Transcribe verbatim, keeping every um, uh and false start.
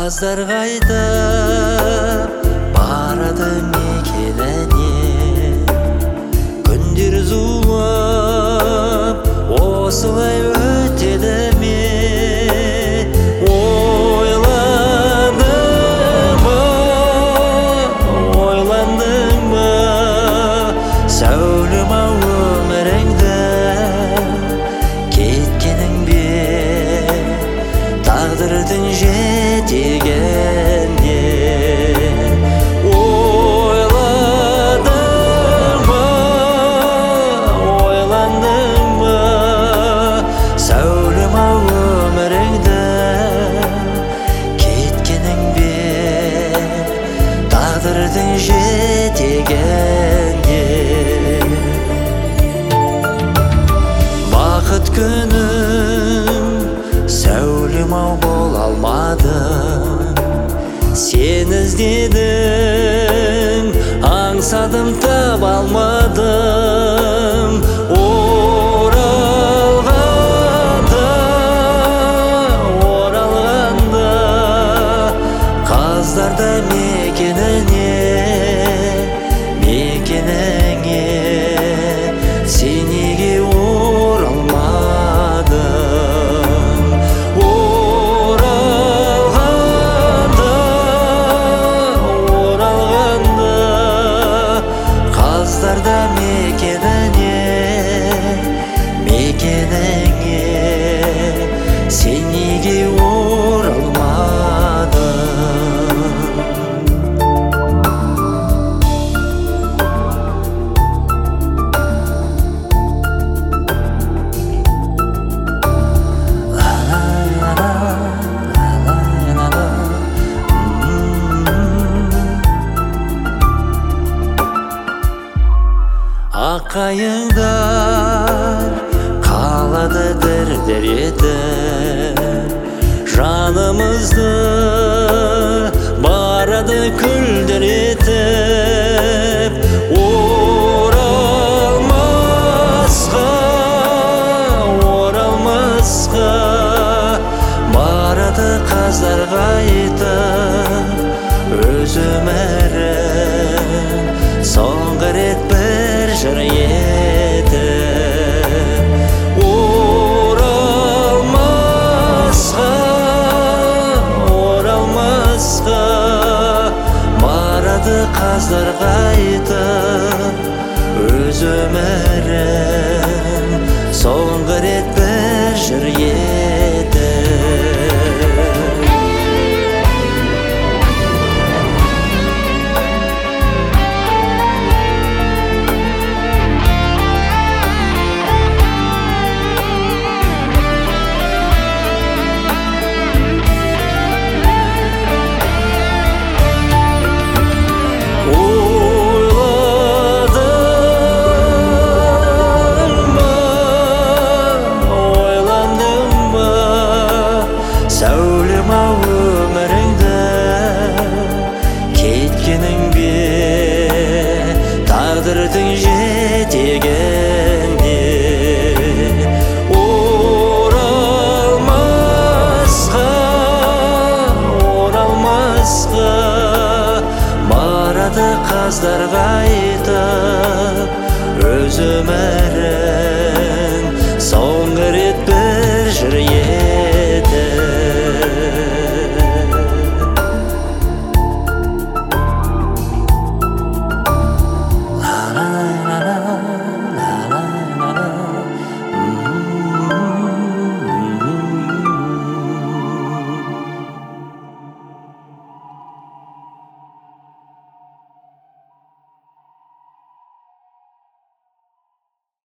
Қаздар қайтып барады мекеніне, күндер зулап осылай өтеді ме? Ойландың ба, ойландың ба, сәулем-ау өміріңді кеткенің бе тағдырдың жетегінде? Ойладың ба, ойландың ба, сәулем-ау өміріңді кеткенің бе тағдырдың жетегінде? Бақыт күнім сәулем-ау бола алмадым, сен іздедің, аңсадым, таба алмадым. Оралғанда, оралғанда қаздарда мекеніне, мекеніңе сен неге оралмадың? Оралғанда, оралғанда қаздарда мекеніне, мекеніңе сен неге оралмадың? Аққайыңдар қалады дір-дір етіп, жанымызды барады күлдіретіп. Оралмасқа, оралмасқа барады қаздар қайтып, өз өмірін соңғы рет бір жыр етіп. Оралмасқа, оралмасқа барады қаздар қайтып, өз өмірін соңғы рет бір жыр етіп. Сәулем-ау өміріңді кеткенің бе тағдырдың жетегінде? Оралмасқа, оралмасқа барады қаздар қайтып, өз өмірін